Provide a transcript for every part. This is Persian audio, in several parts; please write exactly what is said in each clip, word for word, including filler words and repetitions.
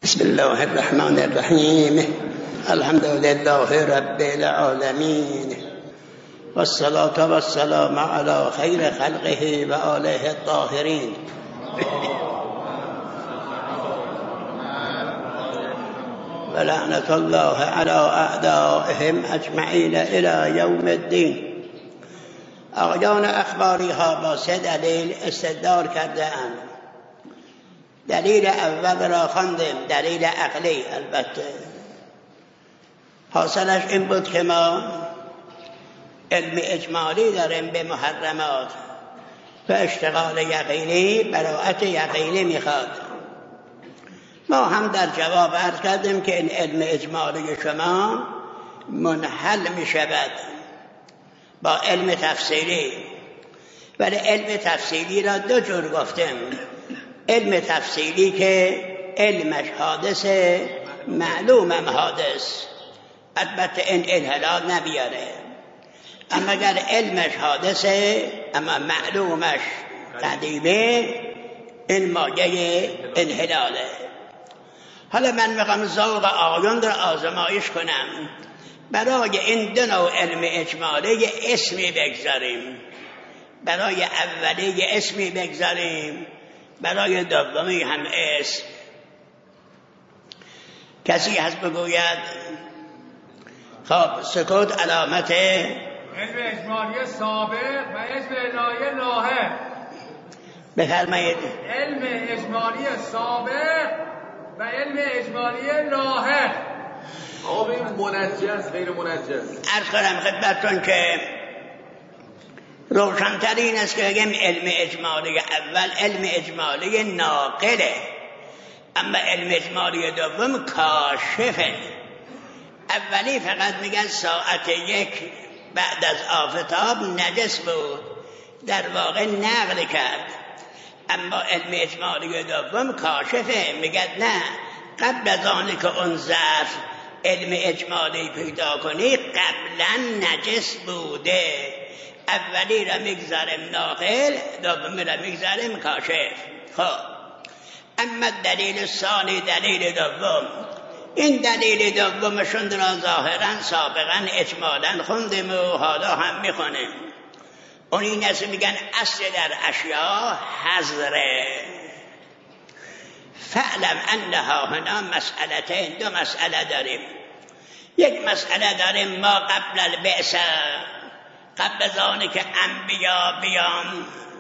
بسم الله الرحمن الرحیم. الحمد لله رب العالمین والصلاة والسلام علی خیر خلقه و آله الطاهرین. و لعنت الله علی اعدائهم اجمعین الی یوم الدین. آقایان اخباری ها با سه دلیل استدلال کرده اند. دلیل اول را خواندیم، دلیل عقلی. البته حاصلش این بود که ما علم اجمالی داریم به محرمات و اشتغال یقینی، براءت یقینی میخواد. ما هم در جواب عرض کردیم که این علم اجمالی شما منحل میشود با علم تفصیلی، ولی علم تفصیلی را دو جور گفتیم. علم تفصیلی که علمش حادث، معلوم هم حادث، البته این انحلال نمیاره. اما اگر علمش حادثه اما معلومش قدیمه، این مایه انحلاله. حالا من میخوام ذوق آقایان را آزمایش کنم. برای این دو نوع علم اجمالی اسمی بگذاریم. برای اولی اسمی بگذاریم، برای دومی هم اسم. کسی هست بگوید؟ خب سکوت علامت علم اجمالی سابق و اسم الهی لاحق. بفرمایید. علم اجمالی سابق و علم اجمالی لاحق. آب این منجز غیر منجز. عرض کنم خدمتتون که روشن‌تر این است که بگیم علم اجمالی اول علم اجمالی ناقله، اما علم اجمالی دوم کاشفه. اولی فقط میگن ساعت یک بعد از آفتاب نجس بود، در واقع نقل کرد. اما علم اجمالی دوم کاشفه، میگن نه، قبل از آنی که اون ظرف علم اجمالی پیدا کنی قبلا نجس بوده. اولی را میگذاریم ناقل، دومی را میگذاریم کاشف. خب اما دلیل ثانی، دلیل دوم، این دلیل دومشون را ظاهرا سابقا اجمالا خوندیم و حالا هم میخونیم. اون این است میگن اصل در اشیاء حظره. فعلم انها هنا مسئلتین، دو مسئله داریم. یک مسئله داریم ما قبل البعثه، قبل از آنی که انبیا بیان،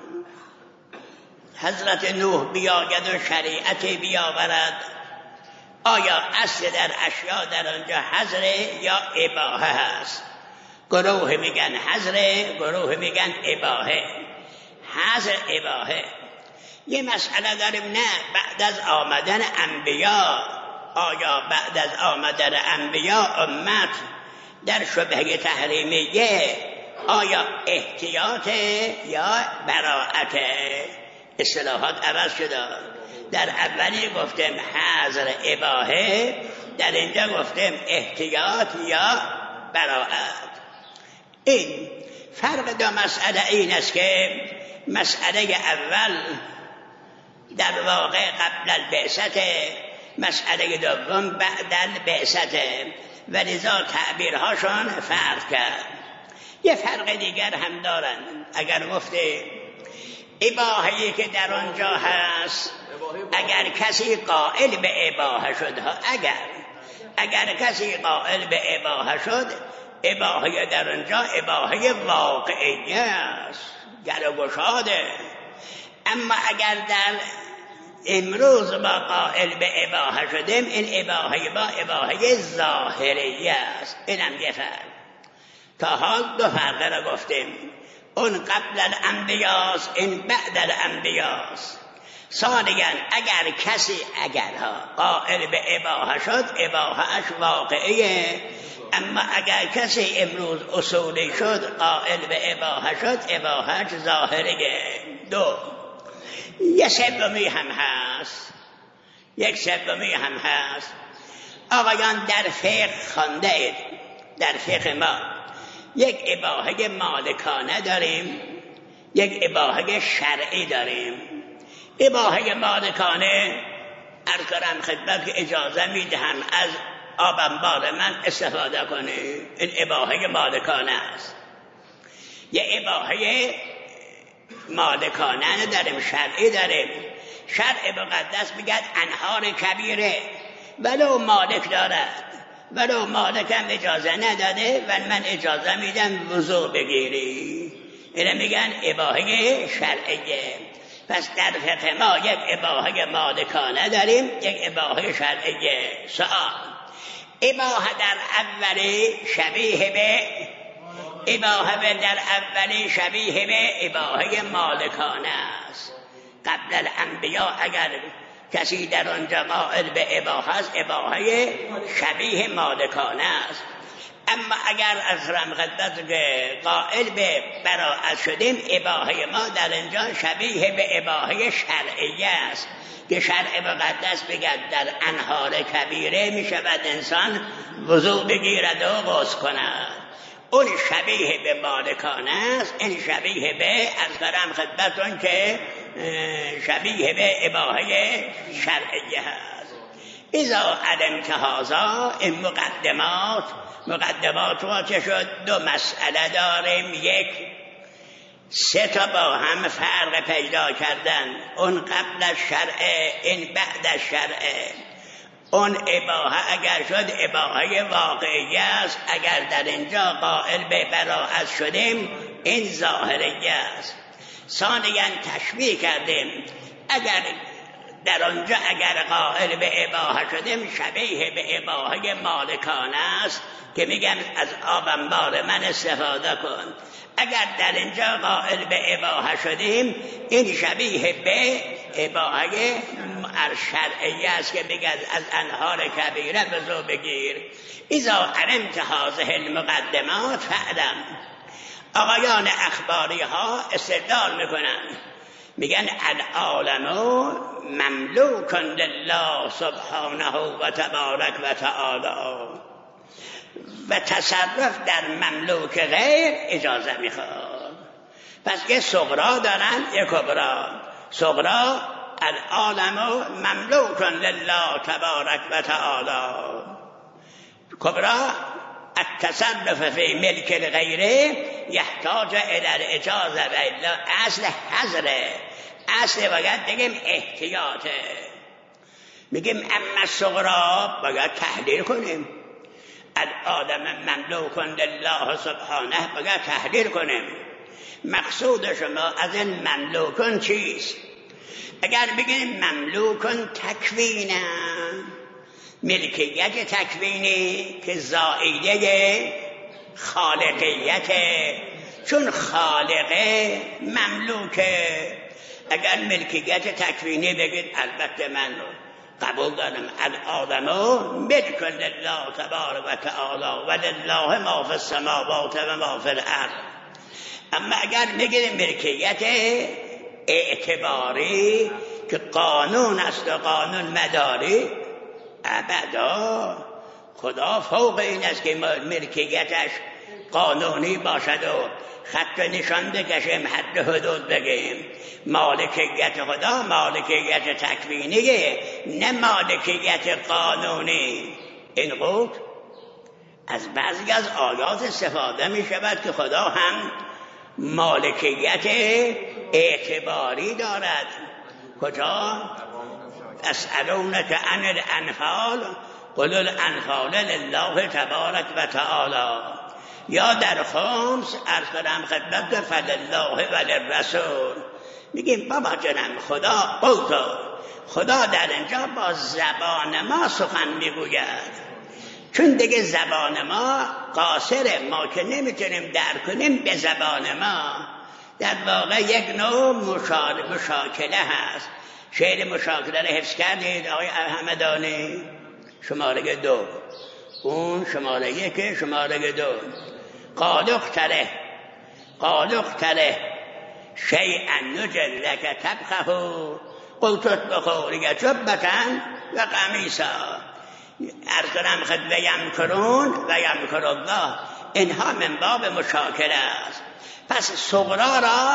حضرت نوح بیاید و شریعت بیاورد، آیا اصل در اشیاء در آنجا حظره یا اباحه هست؟ گروه میگن حظره، گروه میگن اباحه. حظر اباحه. یه مسئله داریم نه بعد از آمدن انبیا، آیا بعد از آمدن انبیا امت در شبهه تحریمیه آیا احتیاط یا براءت؟ اصطلاحات عوض شده. در اولی گفتیم حظر اباحه، در اینجا گفتیم احتیاط یا براءت. این فرق دو مسئله این است که مسئله اول در واقع قبل البعثت، مسئله دوم بعد البعثت، و لذا تعبیرهاشون فرق کرد. یه فرق دیگر هم دارن. اگر گفته اباحه‌ای که در آنجا هست، اگر کسی قائل به اباحه شد، اگر اگر کسی قائل به اباحه شد، اباحه در آنجا اباحه واقعیه است، گر و گشاده. اما اگر در امروز ما قائل به اباحه شدیم، این اباحه با اباحه ظاهریه است. اینم یه فرق. تا حال دو فرق را گفتیم. اون قبل الانبیاست، این بعد الانبیاست. ثانیاً اگر کسی اگرها قائل به اباحه شد، اباحه‌اش واقعیه. اما اگر کسی امروز اصولی شد، قائل به اباحه شد، اباحه‌اش ظاهریه. دو یک سومی هم هست، یک سومی هم هست. آقایان در فقه خوانده اید، در فقه ما یک اباحه مالکانه داریم، یک اباحه شرعی داریم. اباحه مالکانه عرض کنم خدمت که اجازه میدهم از آب انبار من استفاده کنه. این اباحه مالکانه است. یه اباحه مالکانه داریم، شرعی داریم. شرع مقدس میگه انهار کبیره ولو مالک دارد، ولو مالکم اجازه نداده و من اجازه میدم وضو بگیری. اینه میگن اباحه شرعیه. پس در فقه ما یک اباحه مالکانه داریم، یک اباحه شرعیه. سوال اباحه در اولی شبیه به اباحه در اولی شبیه به اباحه مالکانه است. قبل الانبیا اگر کسی در آنجا قائل به اباحه است، اباحه شبیه مالکانه است. اما اگر از رمغدت قائل به براءت شدیم، اباحه ما در اینجا شبیه به اباحه شرعیه است که شرع مقدس بگد در انهار کبیره می شود انسان وضو بگیرد و غسل کند. اون شبیه به مالکانه است، این شبیه به از برم خدمتون که شبیه به اباحه شرعیه است. اذا علمت هذا، این مقدمات مقدمات را چه شد؟ دو مسئله داریم. یک، سه تا با هم فرق پیدا کردن. اون قبل از شرع، این بعد از شرع. اون اباحه اگر شد اباحه واقعی است، اگر در اینجا قائل به براءت شدیم این ظاهری است. ثانیاً تشبیه کردیم، اگر در آنجا اگر قائل به اباحه شدیم شبیه به اباحه مالکانه است که میگن از آب انبار من استفاده کن. اگر در اینجا قائل به اباحه شدیم این شبیه به اباحه شرعی است که میگن از انهار کبیره وضو بگیر. اذا علمت هذه المقدمات فعلم. آقایان اخباری ها استدلال میکنن، میگن العالم مملوک لله سبحانه و تبارک و تعالی و تصرف در مملوک غیر اجازه میخواد. پس یه صغرا دارن، یه کبرا. صغرا العالم مملوک لله تبارک و تعالی، کبرا التصرف فی ملک الغیر یحتاج الی الاجازه و الا اصل حظره. اصل باید بگیم احتیاطه. میگیم اما صغرا باید تحلیل کنیم. العالم مملوک لله سبحانه باید تحلیل کنیم. مقصود شما از این مملوکن چیست؟ اگر بگیم مملوکن تکوینه، ملکیت تکوینی که زائیده خالقیت، چون خالقه مملوکه. اگر ملکیت تکوینی بگید البته من قبول دارم، العالم ملک لله تبارک و تعالی و لله ما فی السماوات و ما فی الارض. اما اگر بگید ملکیت اعتباری که قانون است و قانون مداری، ابدا خدا فوق این است که ملکیتش قانونی باشد و خط نشان بکشیم، حد حدود بگیم. مالکیت خدا مالکیت تکوینیه، نه مالکیت قانونی. این قول از بعضی از آیات استفاده می شود که خدا هم مالکیت اعتباری دارد. کجا؟ اسألونک عن الانفال قل الانفال لله تبارک و تعالی. یا در خمس عرض کنم خدمت فلله و للرسول. میگیم بابا جنم خدا قول خدا در اینجا با زبان ما سخن میگوید، چون دیگه زبان ما قاصره، ما که نمیتونیم درک کنیم به زبان ما. در واقع یک نوع مشاکله هست. شعر مشاکله رو حفظ کردید آقای همدانی؟ شماره دو، اون شماره یک شماره دو. قالق تره قالق تره شیئا نجلک تبخه قلتت بخوری جبتن و قمیسا. ارز کنم خد و یمکرون و یمکر الله. اینها من باب مشاکله است. پس صغرا را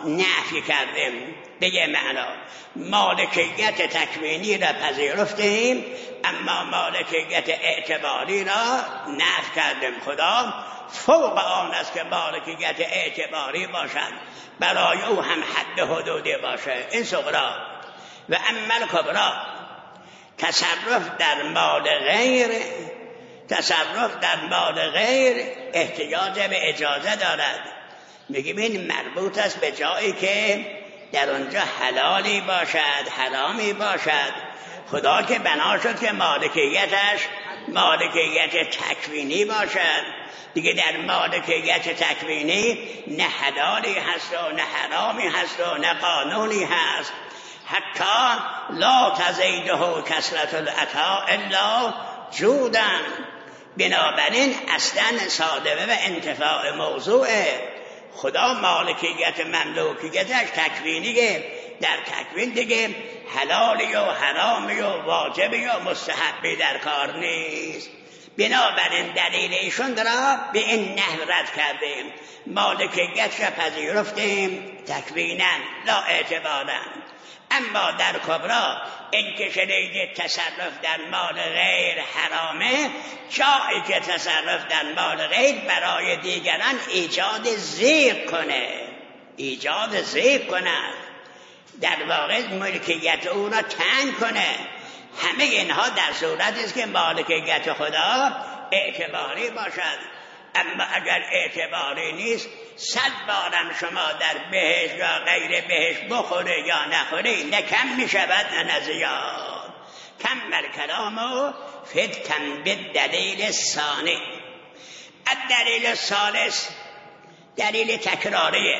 نفی کردیم به یه معنا. مالکیت تکوینی را پذیرفتیم اما مالکیت اعتباری را نفی کردیم. خدا فوق آن است که مالکیت اعتباری باشد، برای او هم حد حدودی باشه. این صغرا. و اما کبرا، تصرف در مال غیر، تصرف در مال غیر احتیاج به اجازه دارد. میگیم این مربوط است به جایی که در اونجا حلالی باشد حرامی باشد. خدا که بنا شد که مالکیتش مالکیت تکوینی باشد دیگه. در مالکیت تکوینی نه حلالی هست و نه حرامی هست و نه قانونی هست. حتی لا تزیده کثرت العطا الا جودن. بنابراین اصلا صادقه و انتفاع موضوعه. خدا مالکیت مملوکیتش تکوینیه، در تکوین دیگه حلالی و حرامی و واجبی و مستحبی در کار نیست. بنابراین دلیل ایشون را به این نحو رد کردیم. مالکیت را پذیرفتیم تکوینا لا اعتبارا. اما در کبرا این که شنیدید تصرف در مال غیر حرامه، جایی که تصرف در مال غیر برای دیگران ایجاد ضیق کنه ایجاد ضیق کند، در واقع ملکیت او را تنگ کنه، همه اینها در صورتی است که مالکیت خدا اعتباری باشد. اما اگر اعتباری نیست، صد بارم شما در بهشت یا غیر بهشت بخوره یا نخوره، نه کم می شود نه زیاد. کم الکلام و فتن به دلیل ثانی. الدلیل ثالث دلیل تکراریه.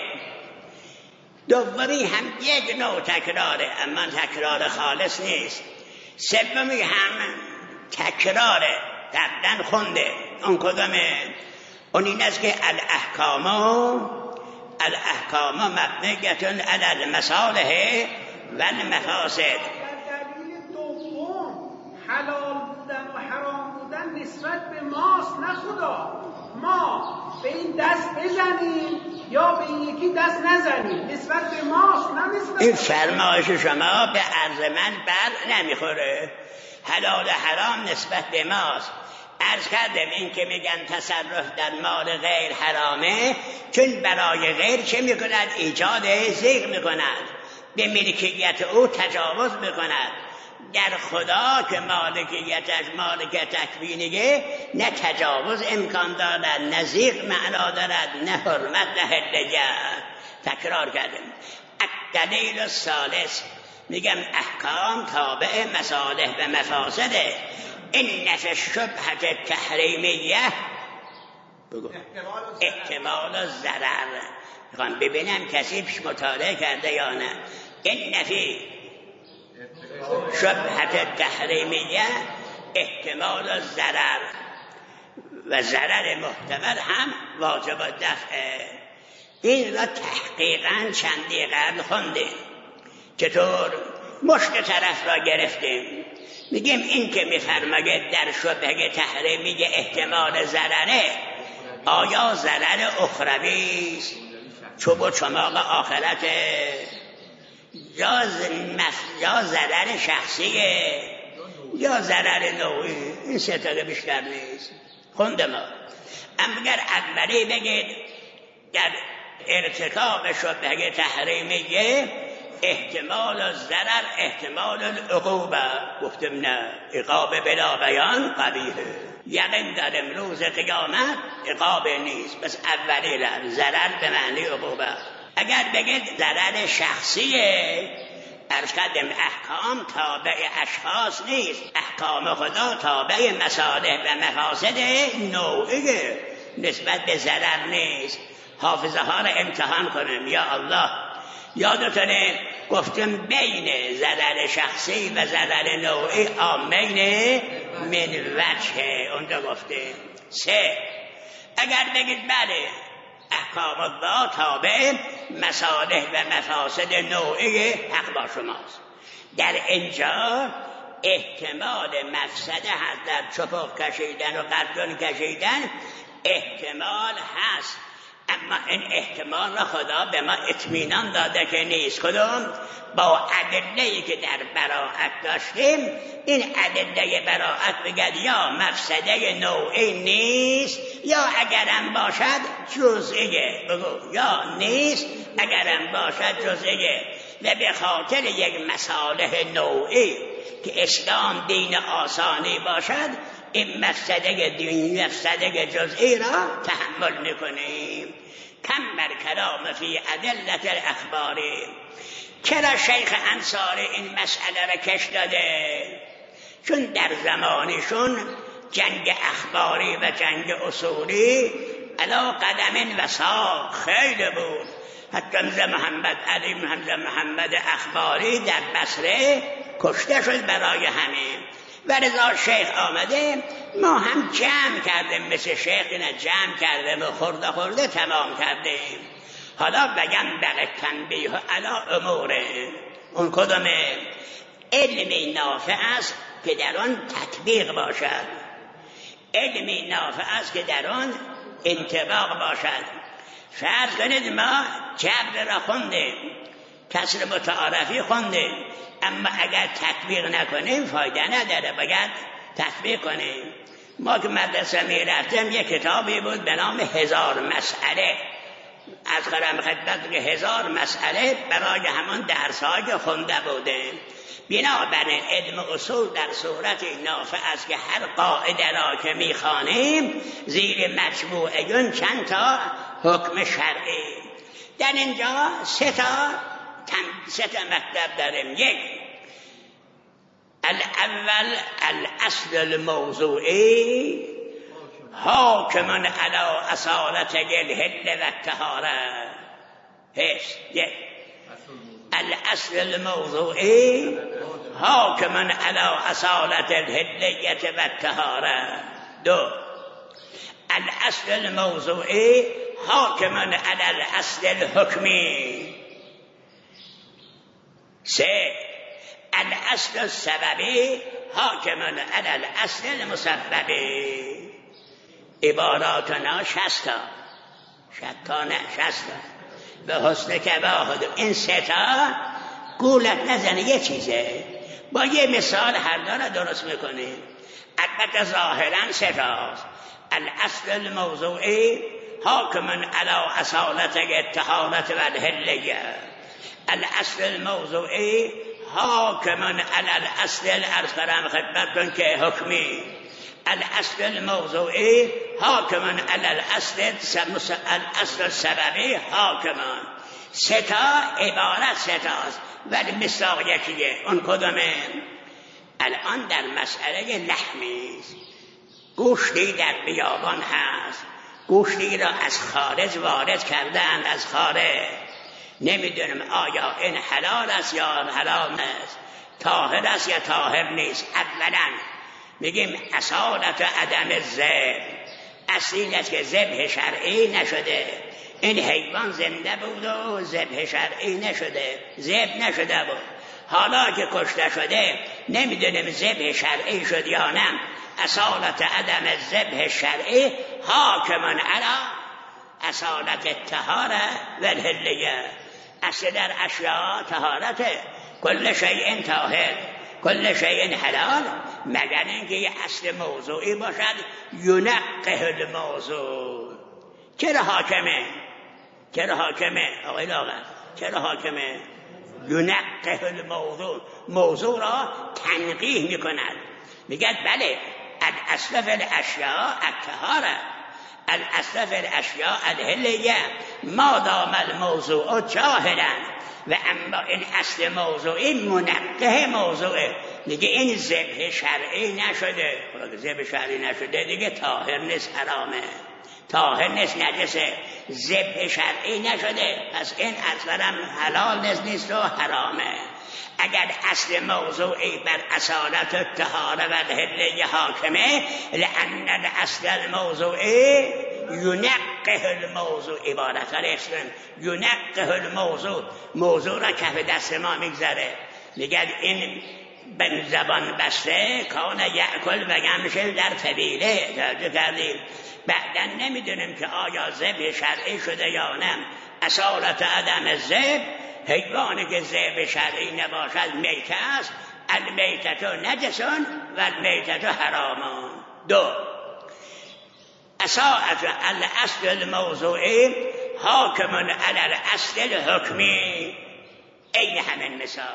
دومی هم یک نوع تکراره اما تکرار خالص نیست. سومی هم تکراره، قبلا خونده. اون کدامه؟ اون این است که الاحکام الاحکام مبنیتون علی المصالح و المفاسد. دلیل دوم حلال بودن و حرام بودن نسبت به ماست، نه خدا. ما به این دست بزنیم یا به این یکی دست نزنیم، نسبت به ماست نه نسبت. این فرمایش شما به عرض من بر نمیخوره. حلال حرام نسبت به ماست. عرض کردم این که میگن تصرف در مال غیر حرامه، چون برای غیر چه میکند؟ ایجاد ضیق میکند، به ملکیت او تجاوز میکند. در خدا که مالکیتش مالکیت تکوینیه، نه تجاوز امکان دارد، نه ضیق معنا دارد، نه حرمت، نه حدیت. تکرار کردم. الدلیل الثالث، میگم احکام تابع مصالح و مفاسده. این نفی شبهت تحریمیه بگو احتمال ضرر. میخوام ببینم کسی پیش مطالعه کرده یا نه. این نفی شبهت تحریمیه احتمال ضرر و ضرر محتمل هم واجب دفعه. این را تحقیقا چندی قبل خوندیم. چطور؟ مشت طرف را گرفتیم. میگیم این که میفرماید در شبهه تحریمی احتمال ضرره، آیا ضرر اخروی است چوب و چماق آخرته، یا یا ضرر شخصیه، یا ضرر نوعی؟ این سه تا بیشتر نیست. خونده ما. اما اگر اولی بگید در ارتکاب شبهه تحریمیه احتمال ضرر احتمال العقوبه، گفتم نه، عقاب بلا بیان قبیحه. یقین در امروز قیامت عقاب نیست، بس اولی را ضرر به معنی عقوبه. اگر بگید ضرر شخصیه، عرض کردم احکام تابع اشخاص نیست، احکام خدا تابع مصالح و مفاسد نوعیه، نسبت به ضرر نیست. حافظه ها را امتحان کنیم. یا الله، یادتونه گفتم بین ضرر شخصی و ضرر نوعی آمین من وجه، اونجا گفتیم. سه، اگر بگید بله احکام الله تابع مصالح و مفاسد نوعی، حق با شماست. در اینجا احتمال مفسده هست، در چپق کشیدن و قدرون کشیدن احتمال هست، اما این احتمال را خدا به ما اطمینان داده که نیست. کدوم؟ با ادله‌ای که در براءت داشتیم، این ادله براءت بگد یا مفسده نوعی نیست، یا اگرم باشد جزئیه. بگو یا نیست، اگرم باشد جزئیه. و به خاطر یک مصالح نوعی که اسلام دین آسانی باشد، این مفسده دینی مفسده جزئی را تحمل میکنیم. کم بر کلام فی ادلت الاخباری. چرا شیخ انصاری این مسئله را کش داده؟ چون در زمانشون جنگ اخباری و جنگ اصولی علا قدم وساق خیلی بود. حتی حمزه محمد علی حمزه محمد اخباری در بصره کشته شد برای همین. و رضا شیخ آمده، ما هم جمع کردیم، مثل شیخ اینا جمع کردیم و خورده خورده تمام کردیم. حالا بگم بقیه تنبیه علا اموره. اون کدومه؟ علمی نافع است که در آن تطبیق باشد، علمی نافع است که در آن انطباق باشد. فرض کنید ما جبر را خوندیم، کسر متعارفی خوندیم، اما اگر تطبیق نکنیم فایده نداره، باید تطبیق کنیم. ما که مدرسه می رفتیم یک کتابی بود به نام هزار مسئله، از قرم خدمت که هزار مسئله برای همون درس‌های که خونده بودیم. بنابراین علم اصول در صورت نافع است که هر قاعده را که می خوانیم زیر مجموعه چند تا حکم شرعی. در اینجا سه تا سه تا مطلب داریم. یک، الاول الاصل الموضوعی حاکم علی اصالت الحل و الطهاره. هست یک، الاصل الموضوعی حاکم علی اصالت الحلیت و الطهاره. دو، الاصل الموضوعی حاکم علی الاصل الحکمی. سه، الاصل السببی حاکم علی الاصل المسببی. عباراتنا شستا شتانه شستا به حسن کباهد. این سه تا گولت نزنه یه چیزه، با یه مثال هر داره درست میکنه. البته ظاهرا سه تاست. الاصل الموضوعی حاکم علی اصالت الطهارة و الحلیه. الاصل الموضوعی حاکم علی الاصل الارض کرم خدمت کن که حکمی. الاصل الموضوعی حاکم علی الاصل الاصل السببی حاکمان. سه تا عبارت سه تاست ولی مثال یکیه. اون کدومه؟ الان در مسئله لحمی گوشتی در بیابان هست، گوشتی را از خارج وارد کردن، از خارج. نمیدونم آیا این حلال است یا حلال نیست، طاهر است یا طاهر نیست. اولا میگیم اصالت عدم ذبح، اصلی است که ذبح شرعی نشده. این حیوان زنده بود و ذبح شرعی نشده، ذبح نشده بود. حالا که کشته شده نمیدونیم ذبح شرعی شد یا نه. اصالت عدم ذبح شرعی حاکمان علی اصالت الطهارة و الحلیه. اصل در اشیاء طهارته، کل شیء طاهر، کل شیء حلال، مگر اینکه یه اصل موضوعی باشد ینقه الموضوع. چرا حاکمه؟ چرا حاکمه آقای لاغر؟ چرا حاکمه؟ ینقه الموضوع، موضوع را تنقیح میکند. میگد بله الاصل فی الاشیاء الطهارة، الاصل فی الاشیاء الحلیه، ما دام الموضوع جاهلا. و اما این اصل موضوعی منقه موضوعه. دیگه این ذبح شرعی نشده، ذبح شرعی نشده دیگه طاهر نیست، حرامه، طاهر نیست، نجسه. ذبح شرعی نشده، پس این اصلا حلال نیست و حرامه. اگر اصل موضوعی بر اصالت الطهارة و الحلیه حاکمه، لأن الاصل الموضوعی ینقه الموضوع. عبارت الاسلام ینقه الموضوع، موضوع را کف دست ما میگذاره. میگه این به زبان بسته کان یأکل و یمشی در طویله. توجه کردیم؟ بعدا نمیدونیم که آیا ذبح شرعی شده یا نه. اصالت عدم ذبح، حیوانی که ذبح شرعی نباشد میته است. المیتت نجسون و المیتت حرامون. دو، اصالت الاصل الموضوعی حاکم علی الاصل الحکمی. این همین مثال.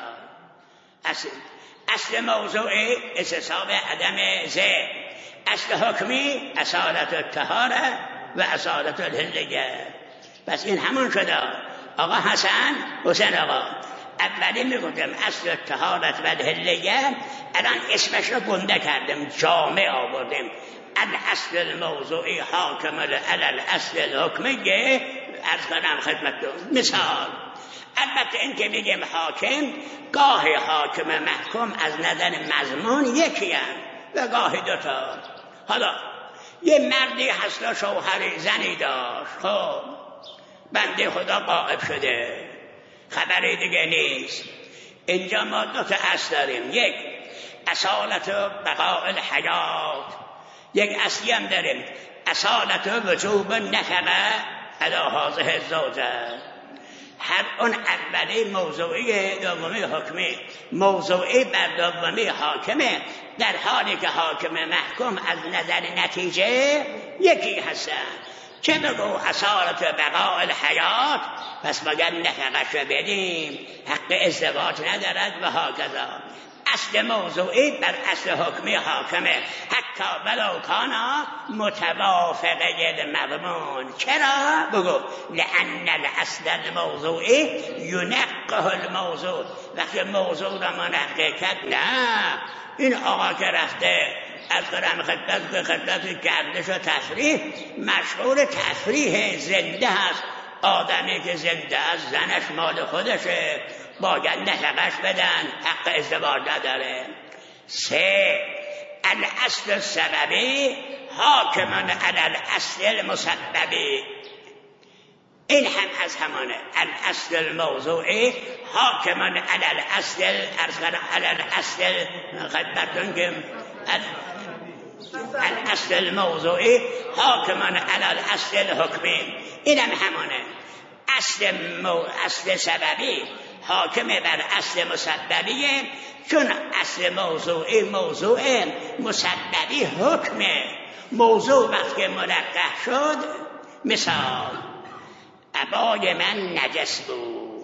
اصل اصل موضوعی استصحاب عدم ذبح، اصل حکمی اصالت الطهاره و اصالت الحلیه. پس این همون شده. آقا حسن حسین آقا اولی میگفتم اصل طهارت و الحلیه، الان اسمش رو گنده کردم، جامع آوردیم. الاصل الموضوعی حاکم علی الاصل الحکمی. عرض کنم خدمتتون مثال. البته این که میگیم حاکم، گاهی حاکم محکوم از نظر مضمون یکی هم و گاهی دوتا. حالا یه مردی هست و شوهری زنی داشت، خب بنده خدا غائب شده، خبری دیگه نیست. اینجا ما دو تا اصل داریم، یک اصالت بقاء الحیات، یک اصلی هم داریم اصالت وجوب نفقه علی هذه الزوجه. هر اون اولی موضوعی، دومی حکمی. موضوعی بر دومی حاکمه، در حالی که حاکم محکوم از نظر نتیجه یکی هستن. چه بگو اصالت بقاء الحیات، پس باید نفقش بدیم، حق ازدواج ندارد و هاکذا. اصل موضوعی بر اصل حکمی حاکمه، حتی ولو کانا متوافقه المضمون. چرا؟ بگو لأن الاصل الموضوعی ینقه الموضوع. وقتی موضوع را منقه کرد، نه این آقا که رفته از قرم خدمت به خدمت گردش و تفریح، مشهور تفریح زنده هست. آدمی که زنده است زنش مال خودشه، باید نفقش بدن، حق ازدواج نداره. سه الاصل السببی حاکمان علی الاصل المسببی. این هم از همانه. الاصل الموضوعی حاکمان علی الاصل علی الاصل خدمتون که الاصل الموضوعی حاکمان علی الاصل الحکمی. این هم همانه. اصل, مو... اصل سببی حاکم بر اصل مسببیه، چون اصل موضوعی موضوع، مسببی حکمه. موضوع وقتی منقح شد، مثال عبای من نجس بود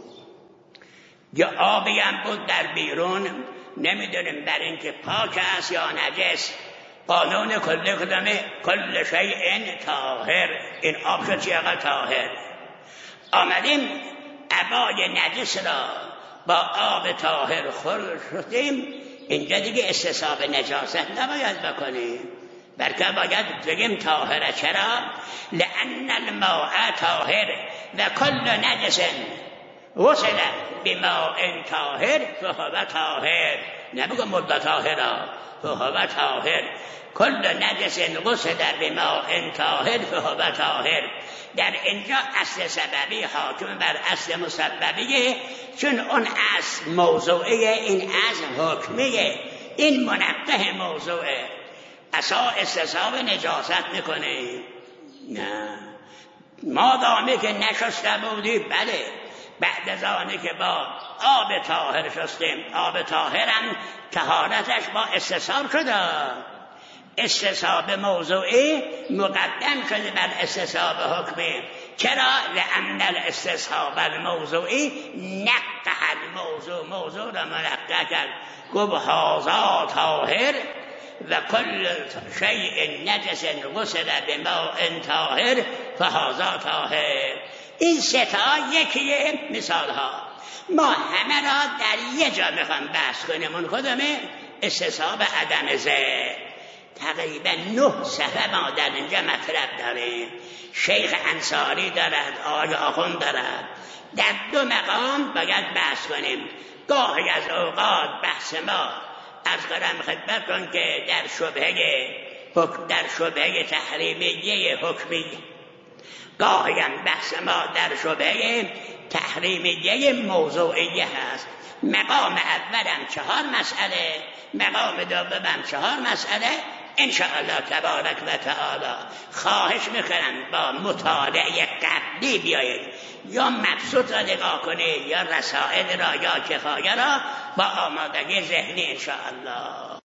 یا آبی هم بود در بیرون، نمیدونیم بر این که پاک است یا نجس. قانون کل کدامه کل شیء طاهر. این آب شد چیه طاهر. آمدیم عبای نجس را با آب طاهر خور شدیم، اینجا دیگه استصحاب نجاست نباید بکنیم، بلکه باید بگیم طاهره. چرا؟ لأن الماء طاهر و کل نجس وصل بماء طاهر فهو طاهر. نبگم مد طاهرا فهو طاهر. کل نجس وصل بماء طاهر فهو طاهر. در اینجا اصل سببی حاکم بر اصل مسببیه، چون اون اصل موضوعیه، این اصل حکمیه، این منقه موضوعه. اصلا استصحاب نجاست میکنه. نه ما دامی که نشسته بودی، بله بعد از آنی که با آب طاهر شستیم، آب طاهرم طهارتش با استصحاب شده. استصحاب موضوعی مقدم شده بر استصحاب حکمی. چرا؟ لأن الاستصحاب الموضوعی نقح الموضوع، موضوع را منقح کرد. گفت هذا طاهر و کل شیء نجس غسل بماء طاهر فهذا طاهر. این سه تا یکیه. مثال ها ما همه را در یه جا میخوام بحث کنیم. اون خودمه استصحاب عدم ذبح. تقریبا نه صفحه ما در اینجا مطلب داریم. شیخ انصاری دارد، آقای آخوند دارد. در دو مقام باید بحث کنیم. گاهی از اوقات بحث ما از قرم خدمت کن که در شبهه در شبهه تحریمیه حکمی، گاهی هم بحث ما در شبهه تحریمیه موضوعیه هست. مقام اولم چهار مسئله، مقام دومم چهار مسئله. انشاءالله تبارک و تعالی خواهش میکنم با مطالعه قبلی بیایید، یا مبسوط را نگاه کنید یا رسائل را یا کفایه را با آمادگی ذهنی انشاءالله.